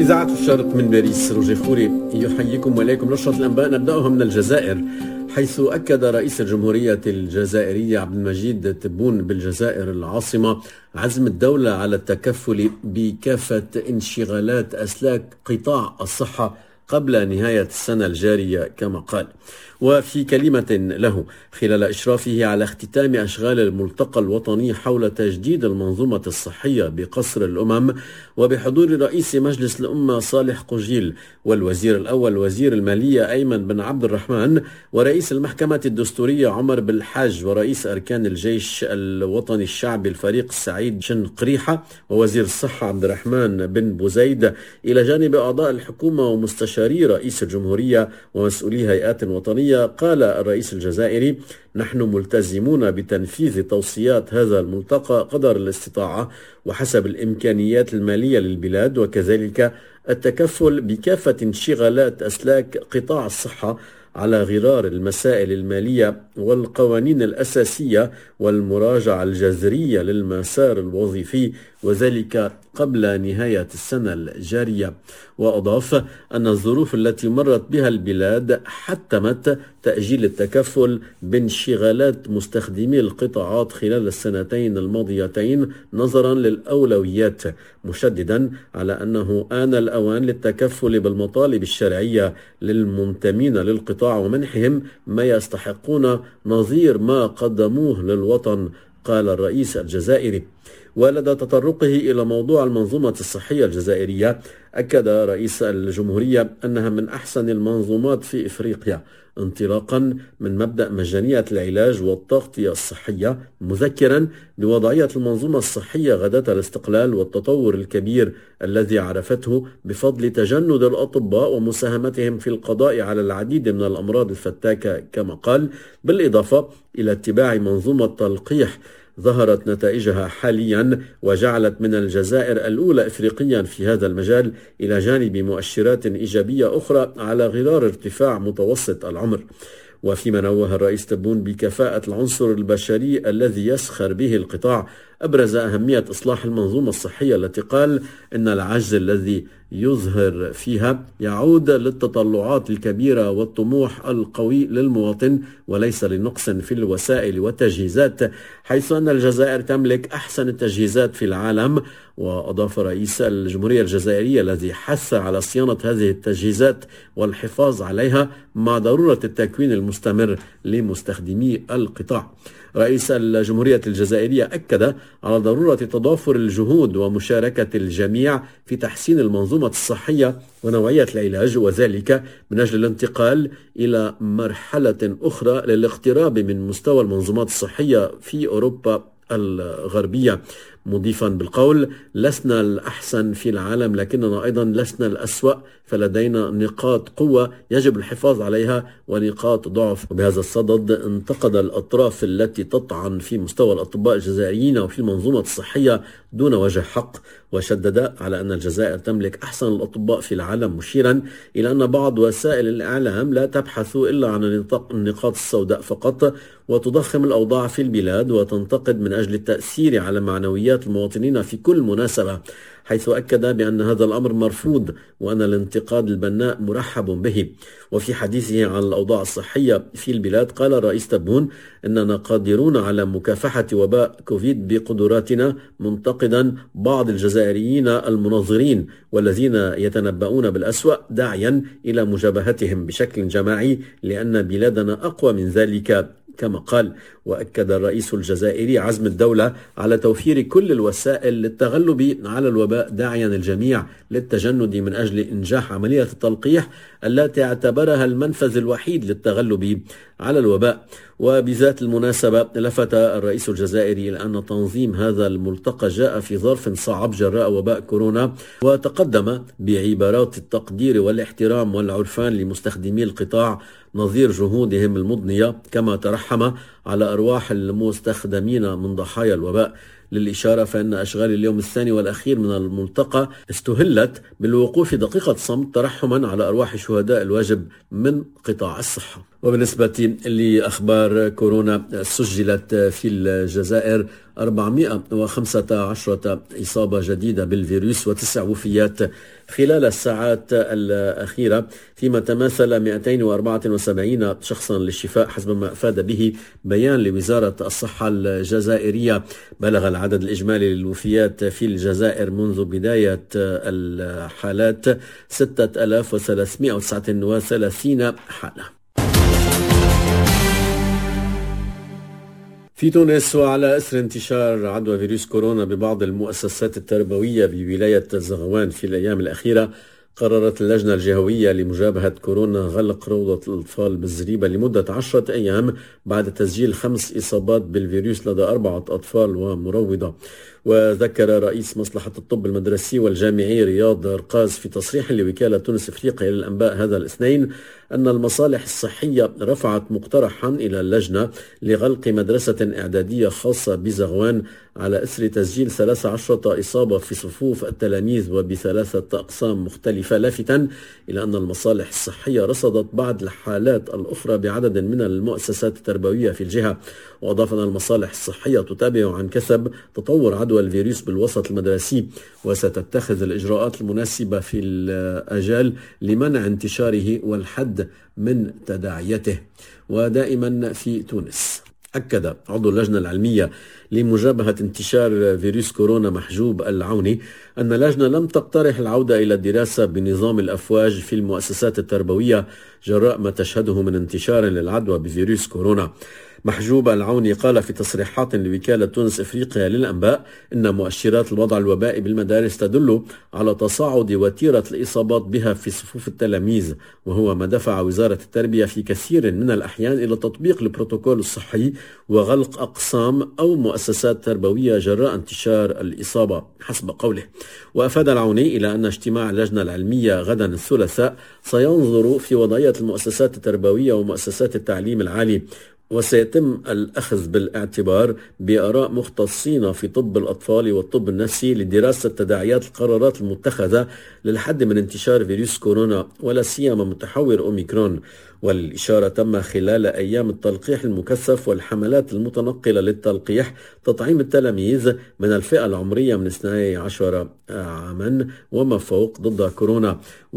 إذاعة الشرق من باريس، روجي خوري يحييكم وإليكم نشرة الأنباء. نبدأها من الجزائر، حيث أكد رئيس الجمهورية الجزائرية عبد المجيد تبون بالجزائر العاصمة عزم الدولة على التكفل بكافة انشغالات أسلاك قطاع الصحة قبل نهاية السنة الجارية كما قال. وفي كلمة له خلال إشرافه على اختتام أشغال الملتقى الوطني حول تجديد المنظومة الصحية بقصر الأمم، وبحضور رئيس مجلس الأمة صالح قجيل والوزير الأول وزير المالية أيمن بن عبد الرحمن ورئيس المحكمة الدستورية عمر بالحاج ورئيس أركان الجيش الوطني الشعبي الفريق السعيد شنقريحة ووزير الصحة عبد الرحمن بن بوزيد، إلى جانب أعضاء الحكومة ومستشاري رئيس الجمهورية ومسؤولي هيئات وطنية، قال الرئيس الجزائري: نحن ملتزمون بتنفيذ توصيات هذا الملتقى قدر الاستطاعة وحسب الإمكانيات المالية للبلاد، وكذلك التكفل بكافة انشغالات أسلاك قطاع الصحة على غرار المسائل المالية والقوانين الأساسية والمراجعة الجذرية للمسار الوظيفي، وذلك قبل نهاية السنة الجارية. وأضاف أن الظروف التي مرت بها البلاد حتمت تأجيل التكفل بانشغالات مستخدمي القطاعات خلال السنتين الماضيتين نظرا للأولويات، مشددا على أنه آن الأوان للتكفل بالمطالب الشرعية للمنتمين للقطاع ومنحهم ما يستحقون نظير ما قدموه للوطن، قال الرئيس الجزائري. ولدى تطرقه إلى موضوع المنظومة الصحية الجزائرية، أكد رئيس الجمهورية أنها من أحسن المنظومات في إفريقيا انطلاقا من مبدأ مجانية العلاج والتغطية الصحية، مذكرا بوضعية المنظومة الصحية غداة الاستقلال والتطور الكبير الذي عرفته بفضل تجند الأطباء ومساهمتهم في القضاء على العديد من الأمراض الفتاكة كما قال، بالإضافة إلى اتباع منظومة تلقيح ظهرت نتائجها حاليا وجعلت من الجزائر الأولى إفريقيا في هذا المجال، إلى جانب مؤشرات إيجابية أخرى على غرار ارتفاع متوسط العمر. وفيما نوه الرئيس تبون بكفاءة العنصر البشري الذي يسخر به القطاع، أبرز أهمية إصلاح المنظومة الصحية التي قال إن العجز الذي يظهر فيها يعود للتطلعات الكبيرة والطموح القوي للمواطن وليس لنقص في الوسائل والتجهيزات، حيث أن الجزائر تملك أحسن التجهيزات في العالم. وأضاف رئيس الجمهورية الجزائرية الذي حث على صيانة هذه التجهيزات والحفاظ عليها مع ضرورة التكوين المستمر لمستخدمي القطاع. رئيس الجمهورية الجزائرية أكد على ضرورة تضافر الجهود ومشاركة الجميع في تحسين المنظومة الصحية ونوعية العلاج، وذلك من أجل الانتقال إلى مرحلة أخرى للاقتراب من مستوى المنظومات الصحية في أوروبا الغربية، مضيفا بالقول: لسنا الأحسن في العالم لكننا أيضا لسنا الأسوأ، فلدينا نقاط قوة يجب الحفاظ عليها ونقاط ضعف. وبهذا الصدد انتقد الأطراف التي تطعن في مستوى الأطباء الجزائريين وفي المنظومة الصحية دون وجه حق، وشدد على أن الجزائر تملك أحسن الأطباء في العالم، مشيرا إلى أن بعض وسائل الإعلام لا تبحث إلا عن النقاط السوداء فقط وتضخم الأوضاع في البلاد وتنتقد من أجل التأثير على معنويات المواطنين في كل مناسبة، حيث أكد بأن هذا الأمر مرفوض وأن الانتقاد البناء مرحب به. وفي حديثه عن الأوضاع الصحية في البلاد قال الرئيس تبون: إننا قادرون على مكافحة وباء كوفيد بقدراتنا، منتقدا بعض الجزائريين المنظرين والذين يتنبؤون بالأسوأ، داعيا إلى مجابهتهم بشكل جماعي لأن بلادنا أقوى من ذلك كما قال. وأكد الرئيس الجزائري عزم الدولة على توفير كل الوسائل للتغلب على الوباء، داعيا الجميع للتجند من أجل إنجاح عملية التلقيح التي اعتبرها المنفذ الوحيد للتغلب على الوباء. وبذات المناسبة لفت الرئيس الجزائري إلى أن تنظيم هذا الملتقى جاء في ظرف صعب جراء وباء كورونا، وتقدم بعبارات التقدير والاحترام والعرفان لمستخدمي القطاع نظير جهودهم المضنية، كما ترحم على أرواح المستخدمين من ضحايا الوباء. للإشارة فإن أشغال اليوم الثاني والأخير من الملتقى استهلت بالوقوف دقيقة صمت ترحما على أرواح شهداء الواجب من قطاع الصحة. وبالنسبة لأخبار كورونا، سجلت في الجزائر 415 إصابة جديدة بالفيروس و9 وفيات خلال الساعات الأخيرة، فيما تماثل 274 شخصا للشفاء حسب ما أفاد به بيان لوزارة الصحة الجزائرية. بلغ العدد الإجمالي للوفيات في الجزائر منذ بداية الحالات 6339 حالة. في تونس، وعلى أثر انتشار عدوى فيروس كورونا ببعض المؤسسات التربوية بولاية زغوان في الأيام الأخيرة، قررت اللجنة الجهوية لمجابهة كورونا غلق روضة الأطفال بالزريبة لمدة 10 أيام بعد تسجيل 5 إصابات بالفيروس لدى 4 أطفال ومروضة. وذكر رئيس مصلحة الطب المدرسي والجامعي رياض رقاز في تصريح لوكالة تونس إفريقيا للأنباء هذا الاثنين أن المصالح الصحية رفعت مقترحا إلى اللجنة لغلق مدرسة إعدادية خاصة بزغوان على إثر تسجيل 13 إصابة في صفوف التلاميذ وب3 أقسام مختلفة، لافتا إلى أن المصالح الصحية رصدت بعض الحالات الأخرى بعدد من المؤسسات التربوية في الجهة. وأضاف أن المصالح الصحية تتابع عن كثب تطور عدوى الفيروس بالوسط المدرسي، وستتخذ الإجراءات المناسبة في الآجال لمنع انتشاره والحد من تداعياته. ودائما في تونس، أكد عضو اللجنة العلمية لمجابهة انتشار فيروس كورونا محجوب العوني أن اللجنة لم تقترح العودة إلى الدراسة بنظام الأفواج في المؤسسات التربوية جراء ما تشهده من انتشار للعدوى بفيروس كورونا. محجوب العوني قال في تصريحات لوكالة تونس إفريقيا للأنباء إن مؤشرات الوضع الوبائي بالمدارس تدل على تصاعد وتيرة الإصابات بها في صفوف التلاميذ، وهو ما دفع وزارة التربية في كثير من الأحيان إلى تطبيق البروتوكول الصحي وغلق أقسام أو مؤسسات تربوية جراء انتشار الإصابة حسب قوله. وأفاد العوني إلى أن اجتماع اللجنة العلمية غدا الثلاثاء سينظر في وضعية المؤسسات التربوية ومؤسسات التعليم العالي، وسيتم الأخذ بالاعتبار بآراء مختصين في طب الأطفال والطب النفسي لدراسة تداعيات القرارات المتخذة للحد من انتشار فيروس كورونا ولا سيما متحور أوميكرون. والإشارة تم خلال أيام التلقيح المكثف والحملات المتنقلة للتلقيح تطعيم التلاميذ من الفئة العمرية من 12 عاما وما فوق ضد كورونا.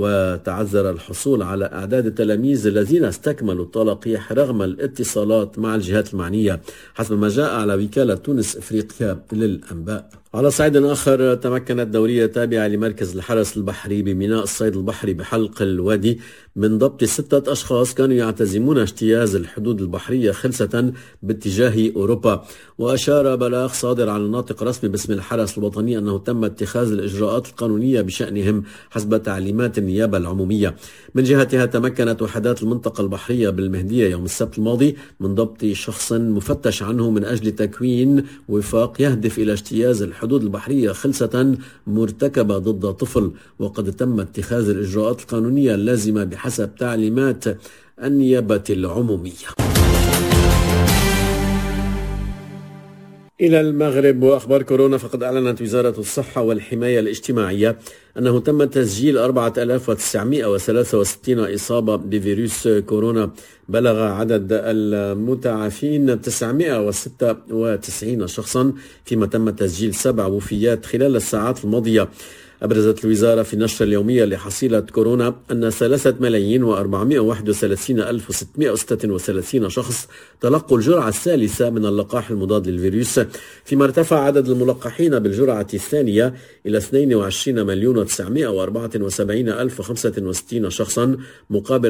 وتعذر الحصول على أعداد التلاميذ الذين استكملوا التلقيح رغم الاتصالات مع الجهات المعنية حسب ما جاء على وكالة تونس إفريقيا للأنباء. على صعيد آخر، تمكنت دورية تابعة لمركز الحرس البحري بميناء الصيد البحري بحلق الوادي من ضبط 6 أشخاص كانوا يعتزمون اجتياز الحدود البحرية خلسة باتجاه أوروبا. وأشار بلاغ صادر عن الناطق رسمي باسم الحرس الوطني أنه تم اتخاذ الإجراءات القانونية بشأنهم حسب تعليمات النيابة العمومية. من جهتها، تمكنت وحدات المنطقة البحرية بالمهدية يوم السبت الماضي من ضبط شخص مفتش عنه من أجل تكوين وفاق يهدف إلى اجتياز الحدود البحرية خلسة مرتكبة ضد طفل، وقد تم اتخاذ الإجراءات القانونية اللازمة بحسب تعليمات النيابة العمومية. إلى المغرب وأخبار كورونا، فقد أعلنت وزارة الصحة والحماية الاجتماعية أنه تم تسجيل 4963 إصابة بفيروس كورونا. بلغ عدد المتعافين 996 شخصا، فيما تم تسجيل 7 وفيات خلال الساعات الماضية. أبرزت الوزارة في النشرة اليومية لحصيلة كورونا أن 3,431,636 شخص تلقوا الجرعة الثالثة من اللقاح المضاد للفيروس، فيما ارتفع عدد الملقحين بالجرعة الثانية إلى 22,974,065 شخصا مقابل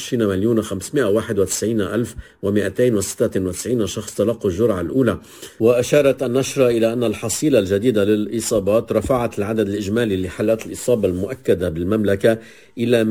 24,591,296 شخص تلقوا الجرعة الأولى. وأشارت النشرة إلى أن الحصيلة الجديدة للإصابات رفعت العدد الإجمالي لحالات الإصابة المؤكدة بالمملكة إلى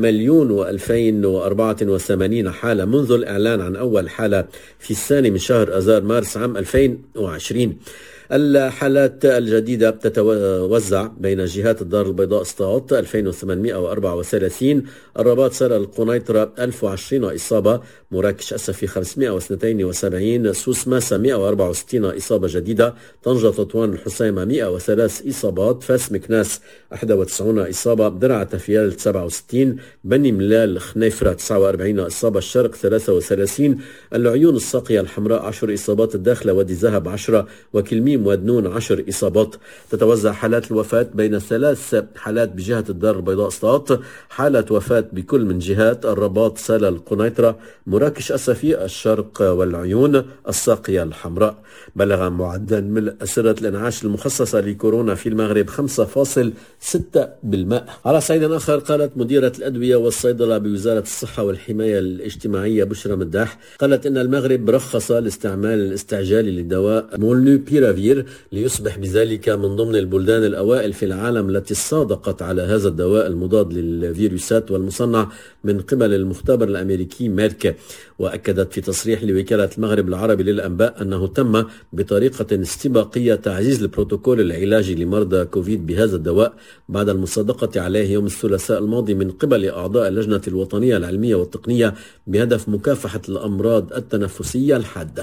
1,000,084 حالة منذ الإعلان عن أول حالة في الثاني من شهر آذار مارس عام 2020. الحالات الجديدة تتوزع بين جهات الدار البيضاء سطات 2834، الرباط سر القنيطرة 1020 إصابة، مراكش أسفي 572، سوس ماسة 164 إصابة جديدة، طنجة تطوان الحسيمة 103 إصابات، فاس مكناس 91 إصابة، درعا تفيال 67، بني ملال خنيفرة 49 إصابة، الشرق 33، العيون الساقية الحمراء 10 إصابات، الداخلة وادي ذهب 10، وكلميم تقييم ودنون 10 إصابات. تتوزع حالات الوفاة بين 3 حالات بجهة الدار البيضاء سطات، حالة وفاة بكل من جهات الرباط سلا القنيطرة مراكش الصفي الشرق والعيون الساقية الحمراء. بلغ معدل ملء أسرة الإنعاش المخصصة لكورونا في المغرب 5.6%. على صعيد آخر، قالت مديرة الأدوية والصيدلة بوزارة الصحة والحماية الاجتماعية بشرى مداح، قالت إن المغرب رخص الاستعمال الاستعجالي للدواء مولنوبيرافير ليصبح بذلك من ضمن البلدان الأوائل في العالم التي صادقت على هذا الدواء المضاد للفيروسات والمصنع من قبل المختبر الأمريكي ميرك. وأكدت في تصريح لوكالة المغرب العربي للأنباء أنه تم بطريقة استباقية تعزيز البروتوكول العلاجي لمرضى كوفيد بهذا الدواء بعد المصادقة عليه يوم الثلاثاء الماضي من قبل أعضاء اللجنة الوطنية العلمية والتقنية بهدف مكافحة الأمراض التنفسية الحادة.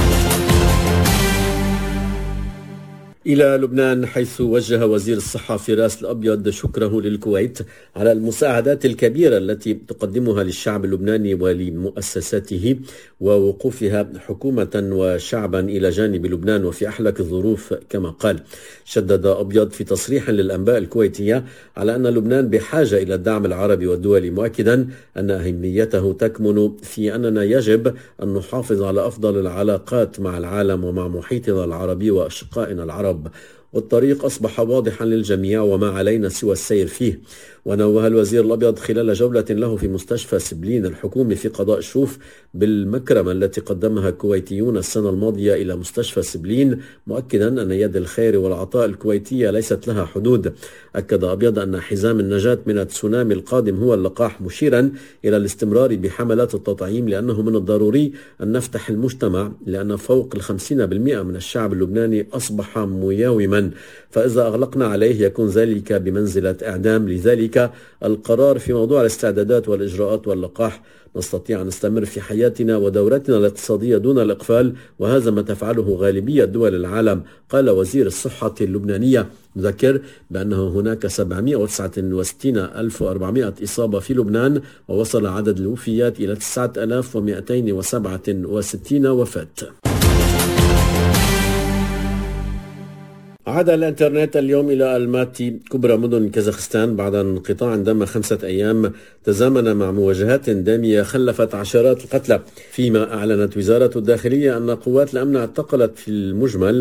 إلى لبنان، حيث وجه وزير الصحة فراس الأبيض شكره للكويت على المساعدات الكبيرة التي تقدمها للشعب اللبناني ولمؤسساته ووقوفها حكومة وشعبا إلى جانب لبنان وفي أحلك الظروف كما قال. شدد أبيض في تصريح للأنباء الكويتية على أن لبنان بحاجة إلى الدعم العربي والدولي، مؤكدا أن أهميته تكمن في أننا يجب أن نحافظ على أفضل العلاقات مع العالم ومع محيطنا العربي وأشقائنا العرب، والطريق أصبح واضحا للجميع وما علينا سوى السير فيه. ونوه الوزير الأبيض خلال جولة له في مستشفى سبلين الحكومي في قضاء الشوف بالمكرمة التي قدمها الكويتيون السنة الماضية إلى مستشفى سبلين، مؤكدا أن يد الخير والعطاء الكويتية ليست لها حدود. أكد أبيض أن حزام النجاة من التسونامي القادم هو اللقاح، مشيرا إلى الاستمرار بحملات التطعيم لأنه من الضروري أن نفتح المجتمع، لأن فوق 50% من الشعب اللبناني أصبح مياوما، فإذا أغلقنا عليه يكون ذلك بمنزلة إعدام. لذلك القرار في موضوع الاستعدادات والإجراءات واللقاح، نستطيع أن نستمر في حياتنا ودورتنا الاقتصادية دون الإقفال، وهذا ما تفعله غالبية دول العالم، قال وزير الصحة اللبنانية، مذكر بأنه هناك 769,400 إصابة في لبنان، ووصل عدد الوفيات إلى 9,267 وفاة. عاد الانترنت اليوم إلى الماتي كبرى مدن كازاخستان بعد انقطاع دام 5 أيام تزامن مع مواجهات دامية خلفت عشرات القتلى، فيما أعلنت وزارة الداخلية أن قوات الأمن اعتقلت في المجمل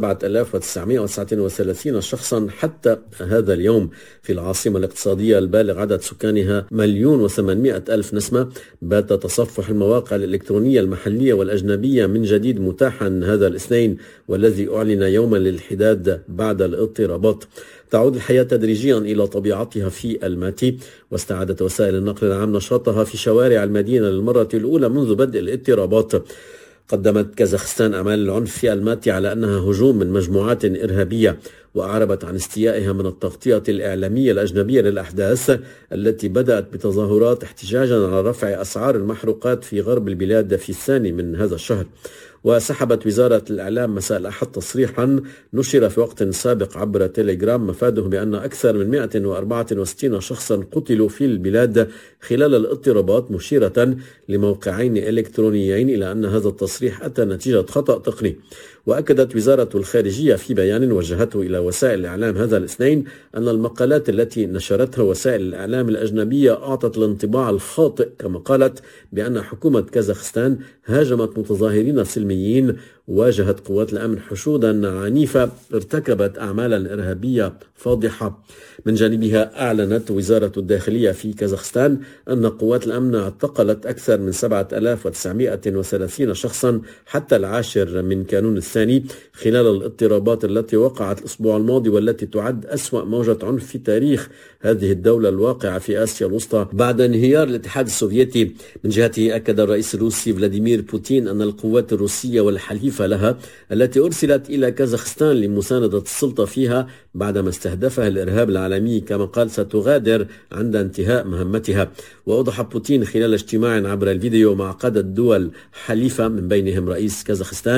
7,939 شخصا حتى هذا اليوم. في العاصمة الاقتصادية البالغ عدد سكانها 1,800,000 نسمة، بات تصفح المواقع الإلكترونية المحلية والأجنبية من جديد متاحا هذا الاثنين، والذي أعلن يوما للحداد بعد الاضطرابات. تعود الحياة تدريجيا إلى طبيعتها في الماتي، واستعادت وسائل النقل العام نشاطها في شوارع المدينة للمرة الأولى منذ بدء الاضطرابات. قدمت كازاخستان أعمال العنف في الماتي على أنها هجوم من مجموعات إرهابية، وأعربت عن استيائها من التغطية الإعلامية الأجنبية للأحداث التي بدأت بتظاهرات احتجاجا على رفع أسعار المحروقات في غرب البلاد في الثاني من هذا الشهر. وسحبت وزارة الإعلام مساء الأحد تصريحا نشر في وقت سابق عبر تيليجرام مفاده بأن أكثر من 164 شخصا قتلوا في البلاد خلال الاضطرابات، مشيرة لموقعين إلكترونيين إلى أن هذا التصريح أتى نتيجة خطأ تقني. وأكدت وزارة الخارجية في بيان وجهته إلى وسائل الإعلام هذا الاثنين أن المقالات التي نشرتها وسائل الإعلام الأجنبية أعطت الانطباع الخاطئ، كما قالت بأن حكومة كازاخستان هاجمت متظاهرين سلميين، واجهت قوات الأمن حشودا عنيفة، ارتكبت أعمالا إرهابية فاضحة. من جانبها أعلنت وزارة الداخلية في كازاخستان أن قوات الأمن اعتقلت أكثر من 7,930 شخصا حتى 10 من كانون الثاني خلال الاضطرابات التي وقعت الأسبوع الماضي، والتي تعد أسوأ موجة عنف في تاريخ هذه الدولة الواقعة في آسيا الوسطى بعد انهيار الاتحاد السوفيتي. من جهته أكد الرئيس الروسي فلاديمير بوتين أن القوات الروسية والحليفة لها التي أرسلت إلى كازاخستان لمساندة السلطة فيها بعدما استهدفها الإرهاب العالمي، كما قال، ستغادر عند انتهاء مهمتها. وأوضح بوتين خلال اجتماع عبر الفيديو مع قادة دول حليفة من بينهم رئيس كازاخستان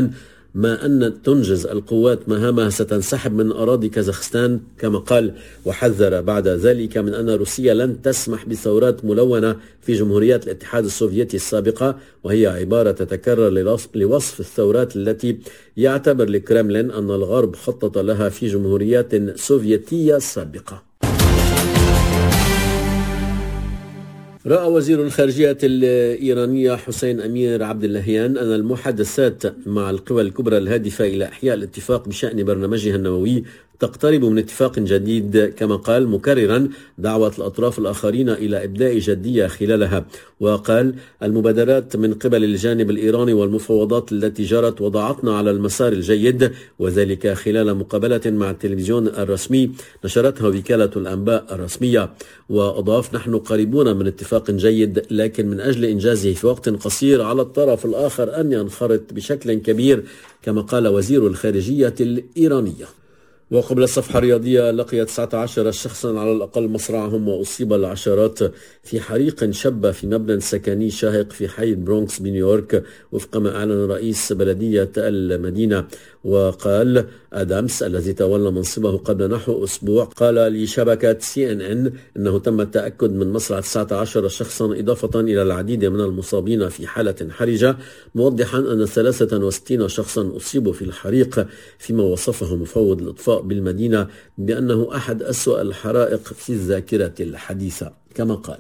ما أن تنجز القوات مهامها ستنسحب من أراضي كازاخستان كما قال، وحذر بعد ذلك من أن روسيا لن تسمح بثورات ملونة في جمهوريات الاتحاد السوفيتي السابقة، وهي عبارة تتكرر لوصف الثورات التي يعتبر الكرملين أن الغرب خطط لها في جمهوريات سوفيتية سابقة. رأى وزير الخارجية الإيرانية حسين أمير عبد اللهيان أن المحادثات مع القوى الكبرى الهادفة إلى إحياء الاتفاق بشأن برنامجها النووي تقترب من اتفاق جديد، كما قال، مكررا دعوة الأطراف الآخرين إلى إبداء جدية خلالها. وقال: المبادرات من قبل الجانب الإيراني والمفاوضات التي جرت وضعتنا على المسار الجيد، وذلك خلال مقابلة مع التلفزيون الرسمي نشرتها وكالة الأنباء الرسمية. وأضاف: نحن قريبون من اتفاق جيد، لكن من أجل إنجازه في وقت قصير على الطرف الآخر أن ينخرط بشكل كبير، كما قال وزير الخارجية الإيرانية. وقبل الصفحة الرياضية، لقي 19 شخصا على الأقل مصرعهم وأصيب العشرات في حريق شب في مبنى سكني شاهق في حي برونكس بنيويورك، وفق ما أعلن رئيس بلدية المدينة. وقال آدامس الذي تولى منصبه قبل نحو أسبوع قال لشبكة CNN أنه تم التأكد من مصرع 19 شخصا إضافة إلى العديد من المصابين في حالة حرجة، موضحا أن 63 شخصا أصيبوا في الحريق، فيما وصفه مفوض الإطفاء بالمدينة بأنه أحد أسوأ الحرائق في الذاكرة الحديثة كما قال.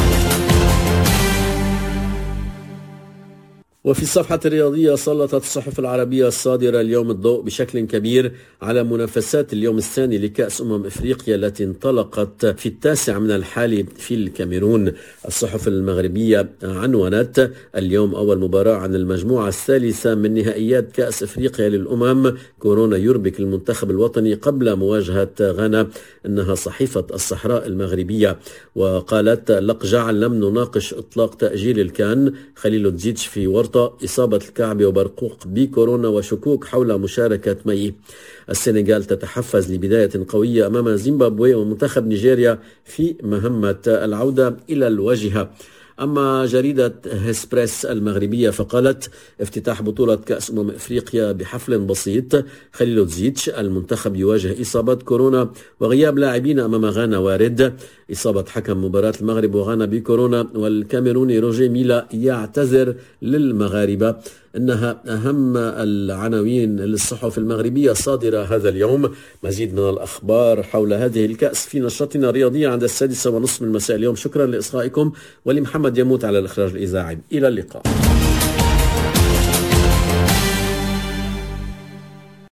وفي الصفحة الرياضية، سلطت الصحف العربية الصادرة اليوم الضوء بشكل كبير على منافسات اليوم الثاني لكأس إفريقيا التي انطلقت في 9 من الحالي في الكاميرون. الصحف المغربية عنونت اليوم أول مباراة عن المجموعة الثالثة من نهائيات كأس إفريقيا للأمم، كورونا يربك المنتخب الوطني قبل مواجهة غانا، إنها صحيفة الصحراء المغربية. وقالت: لقجع لم نناقش إطلاق تأجيل الكان، خليل تزيتش في ورطة، إصابة الكعب وبرقوق بكورونا وشكوك حول مشاركة مي. السنغال تتحفز لبداية قوية أمام زيمبابوي ومنتخب نيجيريا في مهمة العودة إلى الواجهة. أما جريدة هسبريس المغربية فقالت: افتتاح بطولة كأس إفريقيا بحفل بسيط، خليل تزيتش، المنتخب يواجه إصابة كورونا وغياب لاعبين أمام غانا وارد، إصابة حكم مباراة المغرب وغانا بكورونا، والكاميروني روجيه ميلا يعتذر للمغاربة. إنها أهم العناوين للصحف المغربية الصادرة هذا اليوم. مزيد من الأخبار حول هذه الكأس في نشرتنا الرياضية عند 6:30 من مساء اليوم. شكرا لإصغائكم، ولمحمد يموت على الإخراج الإذاعي. إلى اللقاء.